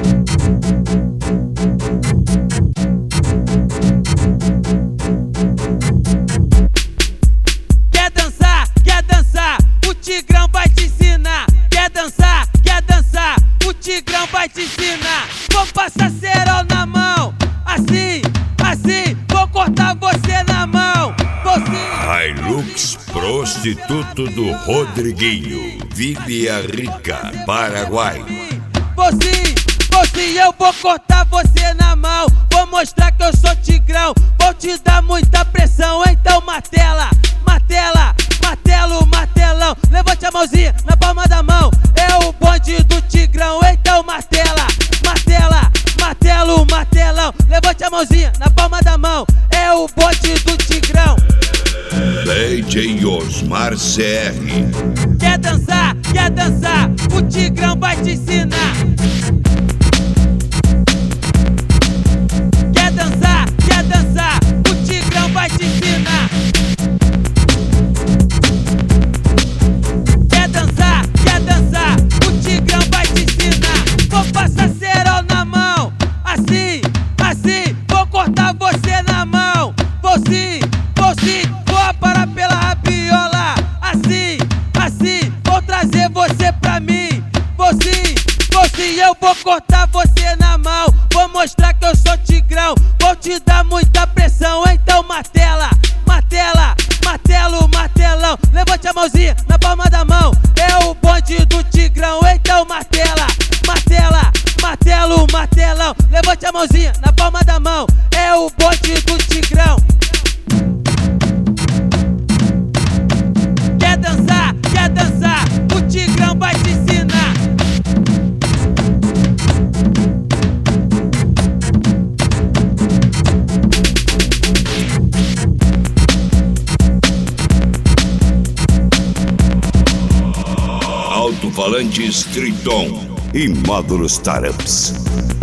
Quer dançar, o Tigrão vai te ensinar. Quer dançar, o Tigrão vai te ensinar. Vou passar cerol na mão, assim, vou cortar você na mão. Hilux Prostituto do Rodriguinho, Vila Rica, Paraguai. Eu vou cortar você na mão. Vou mostrar que eu sou Tigrão. Vou te dar muita pressão. Então martela, martelão. Levante a mãozinha na palma da mão. É o bonde do Tigrão. Então martela, martelão. Levante a mãozinha na palma da mão. É o bonde do Tigrão. DJ Osmar CR. Quer dançar, o Tigrão vai te ensinar. Quer dançar, o Tigrão vai te ensinar. Quer dançar, o Tigrão vai te ensinar. Vou passar cerol na mão, assim, vou cortar você na mão. Vou sim, vou aparar pela rabiola. Assim, vou trazer você pra mim. Vou sim, eu vou cortar você na mão. Vou mostrar que eu sou Tigrão. Vou te dar muita pressão. Então martela, martelão. Levante a mãozinha na palma da mão. É o bonde do Tigrão. Então martela, martelão. Levante a mãozinha na palma da mão. É o bonde do Tigrão. Quer dançar, o Tigrão vai te ensinar. Alto-falantes Triton e módulos Startups.